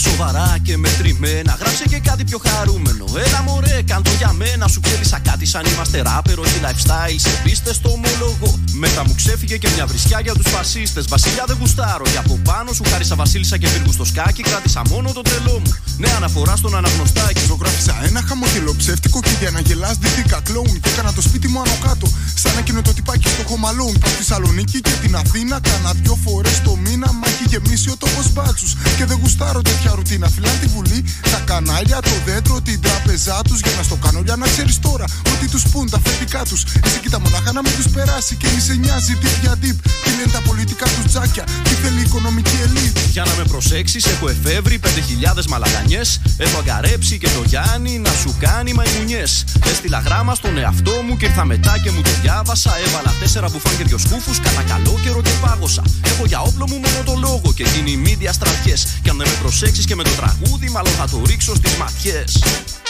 σοβαρά και μετρημένα. Γράψε και κάτι πιο χαρούμενο. Έλα μωρέ, κάν το για μένα. Σου ξέλισα κάτι σαν είμαστε ράπερ. Όχι lifestyle, σε πίστες το ομολογώ. Μετά μου ξέφυγε και μια βρισιά για τους φασίστες. Βασιλιά δεν γουστάρω. Και από πάνω σου χάρισα βασίλισσα και πύργου στο σκάκι. Κράτησα μόνο το τρελό μου. Ναι, αναφορά στον αναγνωστάκι. Ζωγράφισα ένα χαμογελό ψεύτικο και για να γελάς δυτικά κλόουν. Και έκανα το σπίτι μου άνω κάτω. Σαν εκείνο το τυπάκι στο Χωμαλόν. Πάω στη Θεσσαλονίκη και την Αθήνα. Κάνα 2 φορές το μήνα. Μα έχει γεμίσει ο τόπος μπάτσους. Και δεν γουστάρω τέτοια ρουτίνα. Φυλάν τη βουλή, τα κανάλια, το δέντρο, την τράπεζά τους. Για να στο κάνω για να ξέρεις τώρα ότι τους πουν τα αφεντικά τους. Εσύ κοίτα μονάχα να μην τους περάσει και μη σε νοιάζει τι για deep. Τι λένε τα πολιτικά τους τζάκια, τι θέλει η οικονομική ελίτ. Για να με προσέξεις, έχω εφεύρει 5.000 μαλαγανιές. Έχω αγκαρέψει και το Γιάννη να σου κάνει μαϊμουνιές. Έστειλα γράμμα στον εαυτό μου και ήρθα μετά και μου το διάβασα. Έβαλα 4 μπουφάν και 2 σκούφους κατά καλό καιρό και πάγωσα. Έχω για όπλο μου μόνο το λόγο και γίνει μίδια στρατιές. Κι αν δεν με προσέξεις και με το τραγούδι, μάλλον θα το ρίξω στις ματιές.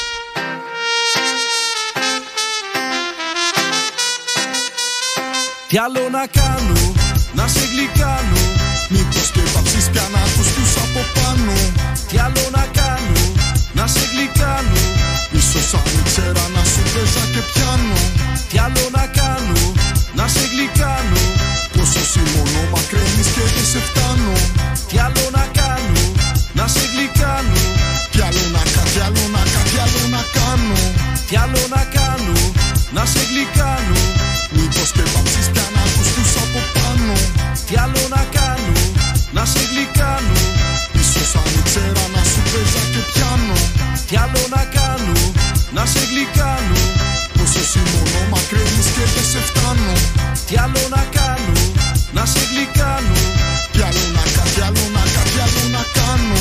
Τι άλλο να κάνω, να σε γλυκάνω. Μήπως και πάψεις πια να ακούς τους από πάνω. Τι άλλο να κάνω, να σε γλυκάνω. Ίσως αν ήξερα να σου παίζα και πιάνω. Τι άλλο να κάνω, να σε γλυκάνω. Πόσο μόνο μακραίνεις και δεν σε φτάνω. Τι άλλο να κάνω, να σε γλυκάνω. Τι άλλο να κάνω, τι άλλο να κάνω, τι άλλο να κάνω. Τι άλλο να κάνω, να σε γλυκάνω. Μήπως και πάψεις πια να ακούς τους από πάνω. Τι άλλο να κάνω, να σε γλυκάνω. Ίσως αν ήξερα να σου παίζα και πιάνω. Τι άλλο να κάνω, να σε γλυκάνω. Πόσο μόνο μακραίνεις και δεν σε φτάνω. Τι άλλο να κάνω, να σε γλυκάνω. Τι άλλο να κάνω, τι άλλο να κάνω, τι άλλο να κάνω.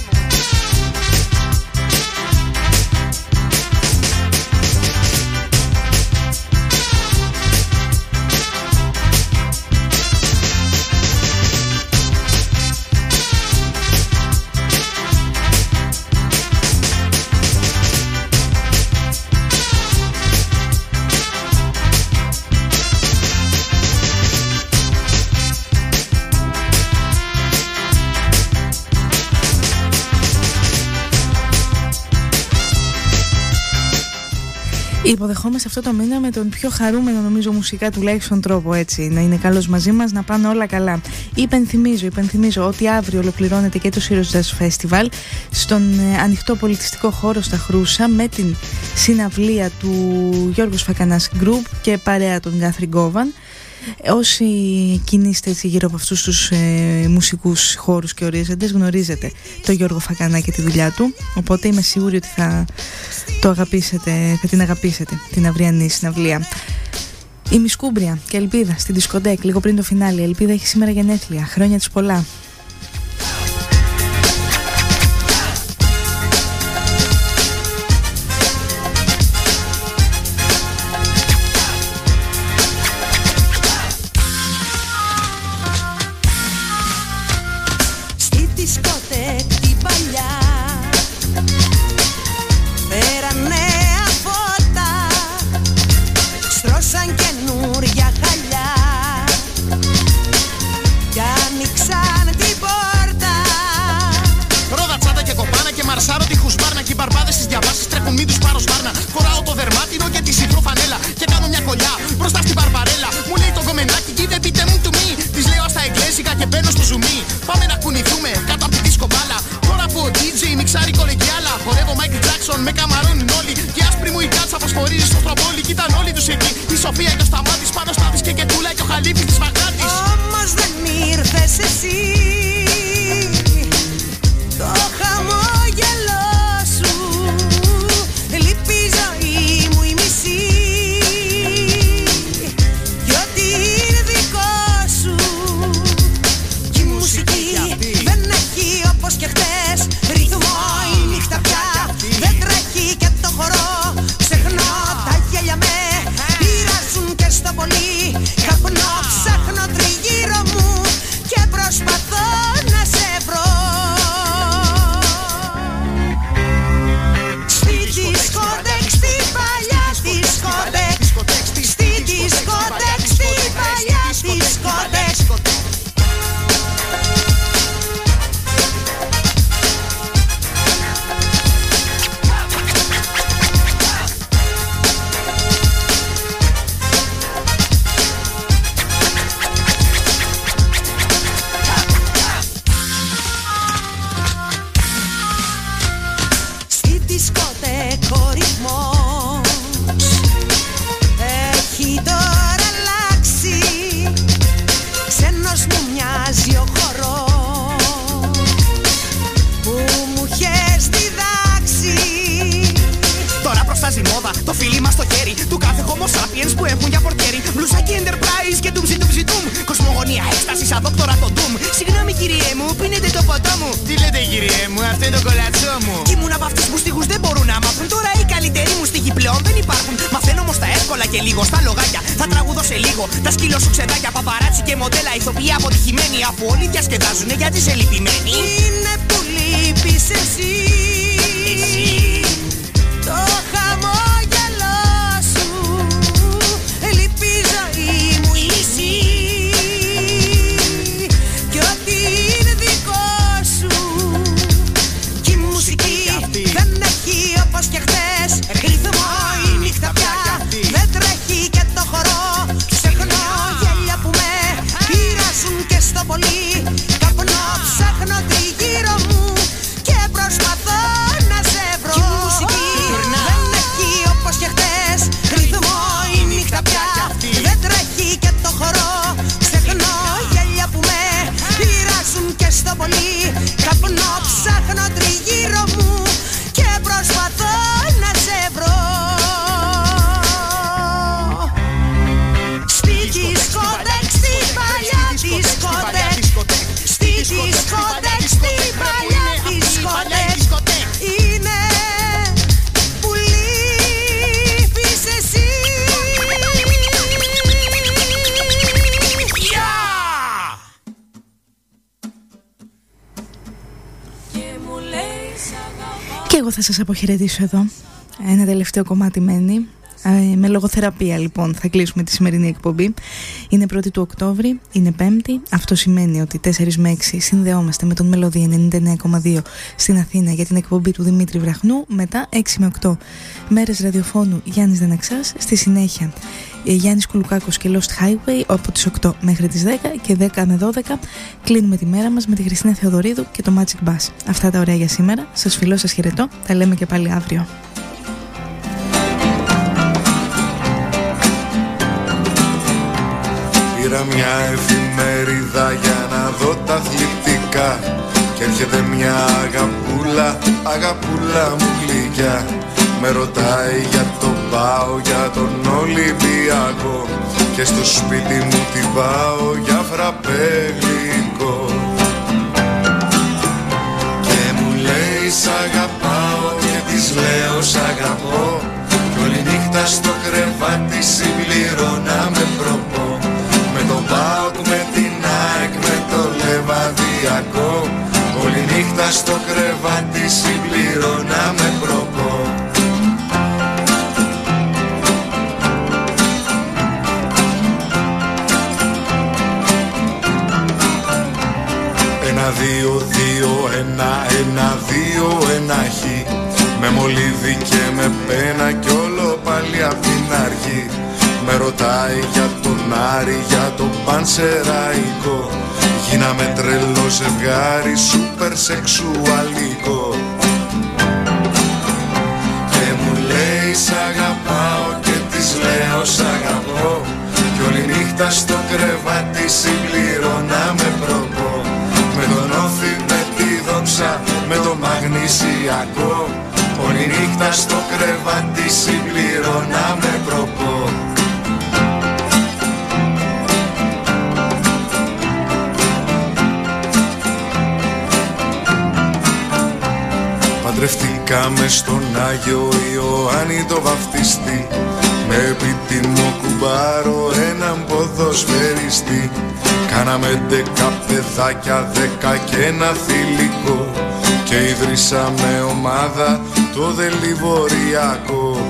Υποδεχόμαστε αυτό το μήνα με τον πιο χαρούμενο νομίζω μουσικά τουλάχιστον τρόπο, έτσι, να είναι καλός μαζί μας, να πάνε όλα καλά. Υπενθυμίζω ότι αύριο ολοκληρώνεται και το Heroes Jazz Festival στον ανοιχτό πολιτιστικό χώρο στα Χρούσα με την συναυλία του Γιώργος Φακανάς Group και παρέα τον Γκάθρι Γκόβαν. Όσοι κινείστε έτσι γύρω από αυτούς τους μουσικούς χώρους και ορίζοντες, γνωρίζετε το Γιώργο Φακανά και τη δουλειά του, οπότε είμαι σίγουρη ότι θα την αγαπήσετε την αυριανή συναυλία. Η Μισκούμπρια και Ελπίδα στην Δισκοντέκ λίγο πριν το φινάλι. Ελπίδα έχει σήμερα γενέθλια, χρόνια της πολλά. Ξεχνώ τα γέλια με πειράζουν και στο πολύ. Καπνό δισκοτέκο ρυθμός. Έχει τώρα αλλάξει, ξένος μου μοιάζει ο χορός που μου έχεις διδάξει. Τώρα προστάζει μόδα το φίλι μας στο χέρι του κάθε homo sapiens που έχουν για πορτιέρι. Μπλουζάκι Enterprise και ντουμ ζιτουμ. Κοσμογονία έκσταση σαν δόκτορα το ντουμ. Συγγνώμη κυριέ μου, πίνετε το ποτό μου. Τι λέτε κυριέ μου, αυτό είναι το κολατσό μου. Κι ήμουν από αυτούς που στίχους δεν μπορούν να μάθουν. Τώρα οι καλύτεροι μου στίχοι πλέον δεν υπάρχουν. Μαθαίνω όμως τα εύκολα και λίγο στα λογάκια. Θα τραγουδώ σε λίγο τα σκύλο σου ξεδάκια. Παπαράτσι και μοντέλα ηθοποιοί αποτυχημένοι. Αφού όλοι διασκεδάζουνε γιατί είσαι λυπημένοι. Είναι που λείπεις εσύ. Το χαμόγελό σου λείπει η ζωή μου η μισή. Κι ό,τι είναι δικό σου κι η μουσική δεν έχει όπως και χτες ρυθμό. Η νύχτα πια δεν τρέχει και το χορό. Ψάχνω γέλια που με πειράζουν και στο πολύ. Καπνό ψάχνω τριγύρω μου και προσπαθώ να σε βρω. Κι η μουσική δεν έχει όπως και χτες ρυθμό. Η νύχτα πια δεν τρέχει και το χορό. Ψάχνω γέλια που με πειράζουν και στο πολύ. Καπνό ψάχνω τριγύρω μου και προσπαθώ να σε βρω. Στη δισκοτέκ, στη παλιά δισκοτέκ. Στη δισκοτέκ, στη παλιά δισκοτέκ. Είναι που λείπεις εσύ. Και εγώ θα σας αποχαιρετήσω εδώ. Ένα τελευταίο κομμάτι μένει. Με λογοθεραπεία λοιπόν θα κλείσουμε τη σημερινή εκπομπή. Είναι 1η του Οκτώβρη, είναι Πέμπτη. Αυτό σημαίνει ότι 4 με 6 συνδεόμαστε με τον Μελωδία 99,2 στην Αθήνα για την εκπομπή του Δημήτρη Βραχνού. Μετά 6 με 8 μέρες ραδιοφώνου Γιάννης Δεναξάς. Στη συνέχεια Γιάννης Κουλουκάκος και Lost Highway από τις 8 μέχρι τις 10 και 10 με 12 κλείνουμε τη μέρα μας με τη Χριστίνα Θεοδωρίδου και το Magic Bass. Αυτά τα ωραία για σήμερα. Σας φιλώ, σας χαιρετώ. Τα λέμε και πάλι αύριο. Πήρα μια εφημερίδα για να δω τα θλιπτικά και έρχεται μια αγαπούλα, αγαπούλα μου γλυκιά. Με ρωτάει για τον ΠΑΟ, για τον Ολυμπιακό και στο σπίτι μου την πάω για φραπέ γλυκό. Και μου λέει σ' αγαπάω και της λέω σ' αγαπώ κι όλη νύχτα στο κρεβάτι συμπληρώνω με προπό. Με τον ΠΑΟΚ, με την ΑΕΚ, με το Λεβαδιακό όλη νύχτα στο κρεβάτι συμπληρώνω με προπό. Ένα, δύο, δύο, ένα, δύο, ένα χ. Με μολύβι και με πένα κι όλο πάλι απ' την αρχή. Με ρωτάει για τον Άρη, για τον Πανσεραϊκό. Γίναμε τρελό ζευγάρι, σούπερ σεξουαλικό. Και μου λέει σ' αγαπάω και της λέω σ' αγαπώ κι όλη νύχτα στο κρεβάτι συμπληρώνω με προπό. Με τον Όφη, με τη Δόξα, με το Μαγνησιακό όλη νύχτα στο κρεβάτι συμπληρώνω με προπό. Παντρευτήκαμε στον Άγιο Ιωάννη το βαφτιστή με επίτιμο κουμπάρο έναν ποδοσφαιριστή. Κάναμε 10 παιδάκια, 10 και ένα θηλυκό και ιδρύσαμε ομάδα το Δελιβοριακό.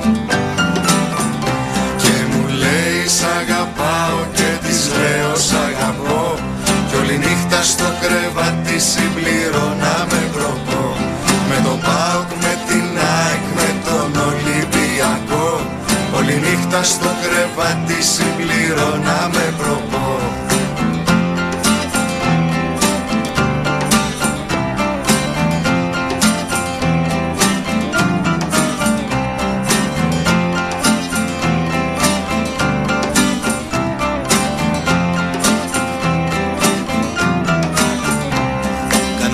Και μου λέει σ' αγαπάω και της λέω σ' αγαπώ κι όλη νύχτα στο κρεβάτι συμπληρώνω με προπό. Με τον ΠΑΟΚ, με την ΑΕΚ, με τον Ολυμπιακό όλη νύχτα στο κρεβάτι συμπληρώνω με προπό.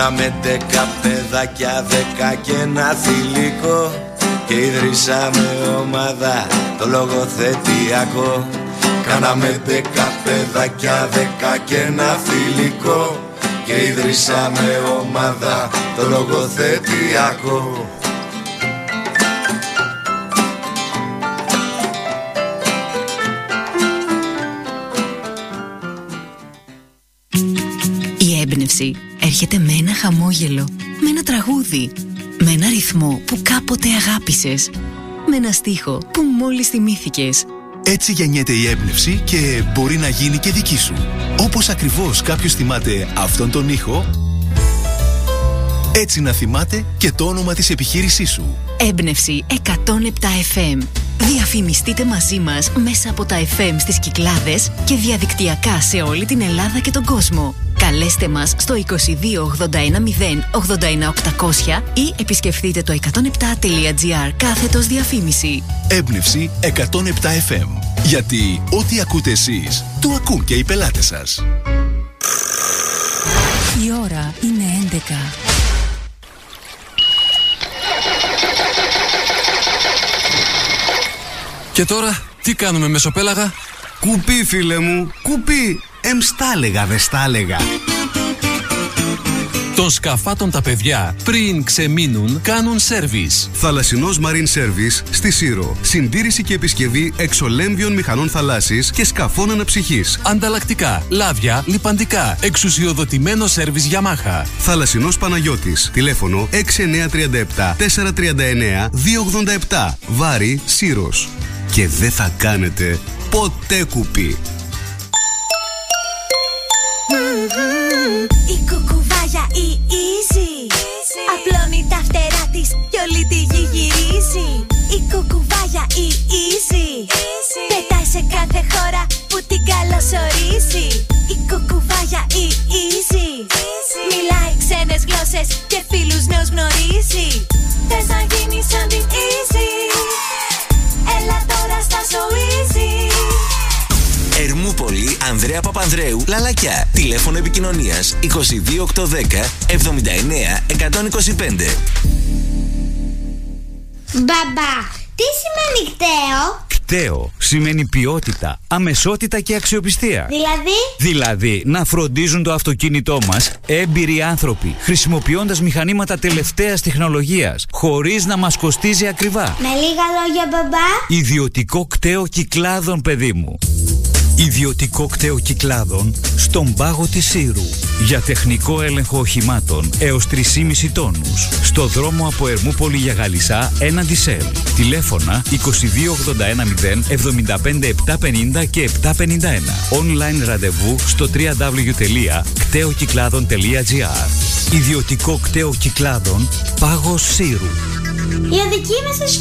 Κάναμε 10 παιδάκια, 10 και ένα θηλυκό και ιδρύσαμε ομάδα το λογοθετιακό. Κάναμε 10 παιδάκια, 10 και ένα θηλυκό και ιδρύσαμε ομάδα το λογοθετιακό. Η έμπνευση έρχεται με ένα χαμόγελο, με ένα τραγούδι, με ένα ρυθμό που κάποτε αγάπησες, με ένα στίχο που μόλις θυμήθηκες. Έτσι γεννιέται η έμπνευση και μπορεί να γίνει και δική σου. Όπως ακριβώς κάποιος θυμάται αυτόν τον ήχο, έτσι να θυμάται και το όνομα της επιχείρησής σου. Έμπνευση 107 FM. Διαφημιστείτε μαζί μας μέσα από τα FM στις Κυκλάδες και διαδικτυακά σε όλη την Ελλάδα και τον κόσμο. Καλέστε μας στο 22 81 0 89 800 ή επισκεφτείτε το 107.gr/διαφήμιση. Έμπνευση 107 FM. Γιατί ό,τι ακούτε εσείς, το ακούν και οι πελάτες σας. Η ώρα είναι 11. Και τώρα, τι κάνουμε μεσοπέλαγα? Κουπί, φίλε μου, κουπί. Στάλεγα, δε στάλεγα. Των σκαφάτων τα παιδιά, πριν ξεμείνουν, κάνουν σέρβις. Θαλασσινός Marine Service στη Σύρο. Συντήρηση και επισκευή εξολέμβιων μηχανών θαλάσσης και σκαφών αναψυχής. Ανταλλακτικά, λάδια, λιπαντικά. Εξουσιοδοτημένο σέρβις Yamaha. Θαλασσινός Παναγιώτης. Τηλέφωνο 6937 439 287. Βάρη Σύρος. Και δεν θα κάνετε ποτέ κουπί. Η κουκουβάγια η easy απλώνει τα φτερά της κι όλη τη γη γυρίζει. Η κουκουβάγια η easy πετάει σε κάθε χώρα που την καλωσορίζει. Η κουκουβάγια η easy μιλάει ξένες γλώσσες και φίλους νέους γνωρίζει. Θες να γίνεις σαν την easy, έλα τώρα στα so easy. Ερμούπολη, Ανδρέα Παπανδρέου, Λαλακιά. Τηλέφωνο επικοινωνίας 22810 79 125. Μπαμπά, τι σημαίνει κταίο? Κταίο σημαίνει ποιότητα, αμεσότητα και αξιοπιστία. Δηλαδή να φροντίζουν το αυτοκίνητό μας έμπειροι άνθρωποι, χρησιμοποιώντας μηχανήματα τελευταίας τεχνολογίας, χωρίς να μας κοστίζει ακριβά. Με λίγα λόγια, μπαμπά. Ιδιωτικό κταίο Κυκλάδων, παιδί μου. Ιδιωτικό κταίο Κυκλάδων στον πάγο της Σύρου. Για τεχνικό έλεγχο οχημάτων έως 3,5 τόνους. Στο δρόμο από Ερμούπολη για Γαλισσά έναντι ΣΕΛ. Τηλέφωνα 2281 0 75 750 και 751. Online ραντεβού στο www.κταίοκυκλάδων.gr. Ιδιωτικό κταίο Κυκλάδων, πάγος Σύρου. Για δική μας